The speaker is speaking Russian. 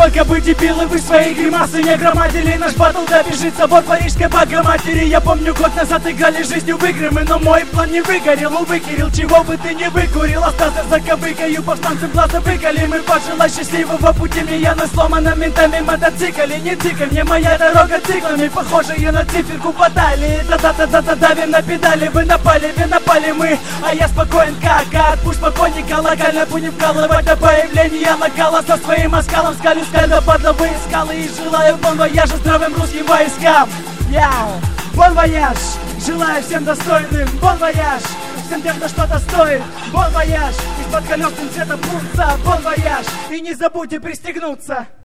только бы дебилы, вы свои гримасы не громадили. Наш батл добежится, вот парижской богоматери. Я помню, год назад играли жизнью в игры мы, но мой план не выгорел. Увы, Кирилл, чего бы ты не выкурил, остался за кобыкою, повстанцем глаза выколи. Мы пожелай счастливого пути, мне я на сломанном ментами мотоцикле. Не тикай, мне моя дорога циклами, похожая на циферку баталии. Да-да-да-да-да, давим на педали, вы напали мы, а я спокоен как отпуск покойника. Локально будем вкалывать до появления локала. Со своим оскалом скалю скаль до подловые скалы. И желаю бон вояжа здравым русским войскам. Яу, бон вояж, желаю всем достойным бон вояж. Всем тем, кто что-то стоит, бон вояж. Из-под колесным цветом пульса, бон вояж. И не забудьте пристегнуться.